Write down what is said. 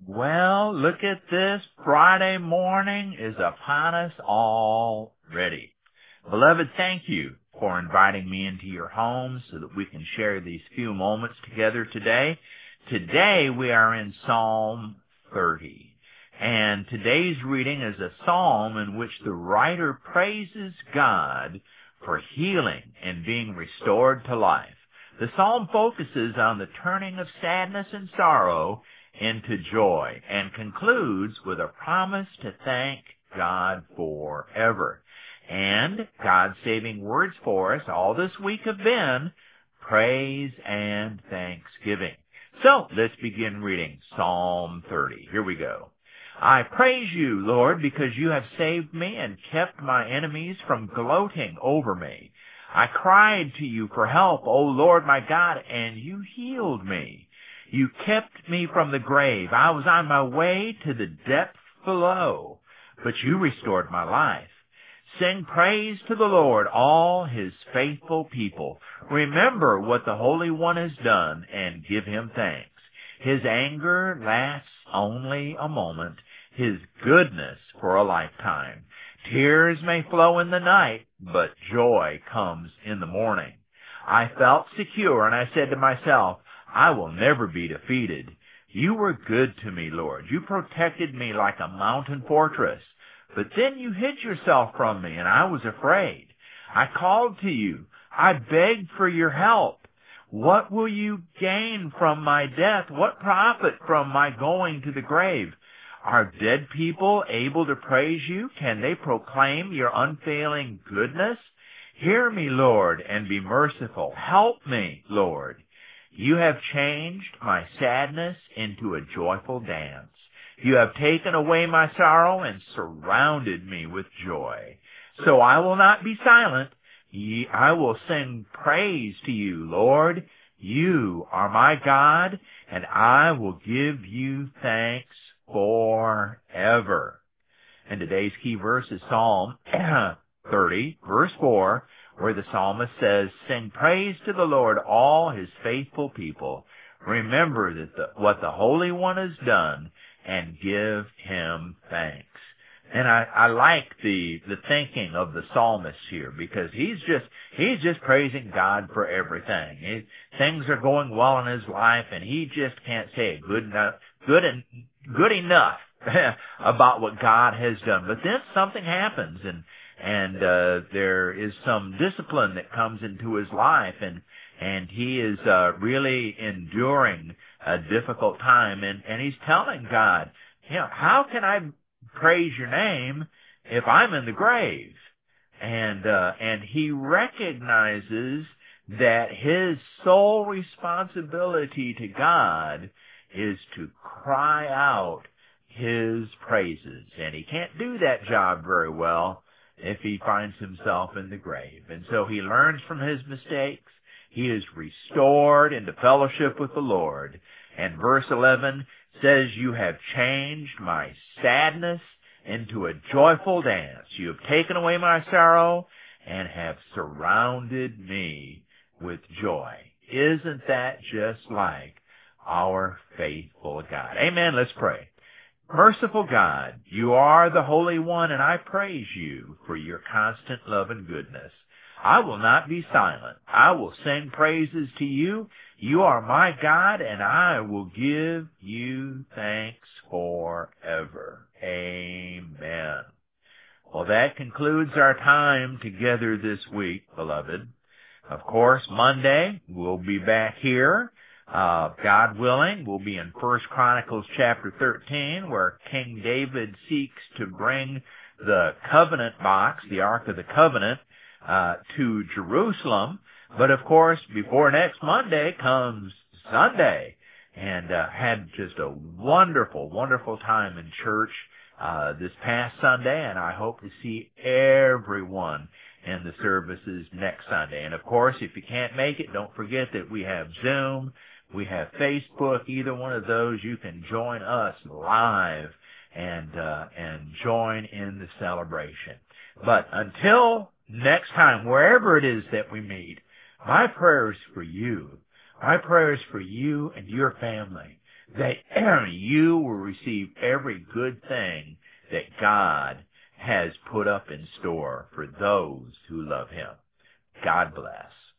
Well, look at this. Friday morning is upon us already. Beloved, thank you for inviting me into your home so that we can share these few moments together today. Today we are in Psalm 30. And today's reading is a psalm in which the writer praises God for healing and being restored to life. The psalm focuses on the turning of sadness and sorrow into joy and concludes with a promise to thank God forever. And God's saving words for us all this week have been praise and thanksgiving. So let's begin reading Psalm 30. Here we go. I praise you, Lord, because you have saved me and kept my enemies from gloating over me. I cried to you for help, O Lord my God, and you healed me. You kept me from the grave. I was on my way to the depths below, but you restored my life. Sing praise to the Lord, all his faithful people. Remember what the Holy One has done and give him thanks. His anger lasts only a moment, his goodness for a lifetime. Tears may flow in the night, but joy comes in the morning. I felt secure, and I said to myself, I will never be defeated. You were good to me, Lord. You protected me like a mountain fortress. But then you hid yourself from me, and I was afraid. I called to you. I begged for your help. What will you gain from my death? What profit from my going to the grave? Are dead people able to praise you? Can they proclaim your unfailing goodness? Hear me, Lord, and be merciful. Help me, Lord. You have changed my sadness into a joyful dance. You have taken away my sorrow and surrounded me with joy. So I will not be silent. I will sing praise to you, Lord. You are my God, and I will give you thanks forever. And today's key verse is Psalm 30, verse 4, where the psalmist says, Sing praise to the Lord, all his faithful people. Remember what the Holy One has done, and give him thanks. And I like the thinking of the psalmist here, because he's just praising God for everything. Things are going well in his life, and he just can't say good enough about what God has done. But then something happens, and there is some discipline that comes into his life, and he is really enduring a difficult time, and he's telling God, how can I praise your name if I'm in the grave? And he recognizes that his sole responsibility to God is to cry out his praises, and he can't do that job very well if he finds himself in the grave. And so he learns from his mistakes. He is restored into fellowship with the Lord. And verse 11 says, You have changed my sadness into a joyful dance. You have taken away my sorrow and have surrounded me with joy. Isn't that just like our faithful God? Amen. Let's pray. Merciful God, you are the Holy One, and I praise you for your constant love and goodness. I will not be silent. I will sing praises to you. You are my God, and I will give you thanks forever. Amen. Well, that concludes our time together this week, beloved. Of course, Monday, we'll be back here. God willing, we'll be in 1 Chronicles chapter 13, where King David seeks to bring the covenant box, the Ark of the Covenant, to Jerusalem. But of course, before next Monday comes Sunday, and had just a wonderful, wonderful time in church this past Sunday, and I hope to see everyone in the services next Sunday. And of course, if you can't make it, don't forget that we have Zoom, we have Facebook. Either one of those, you can join us live and join in the celebration. But until next time, wherever it is that we meet, my prayer is for you. My prayer is for you and your family, that you will receive every good thing that God has put up in store for those who love Him. God bless.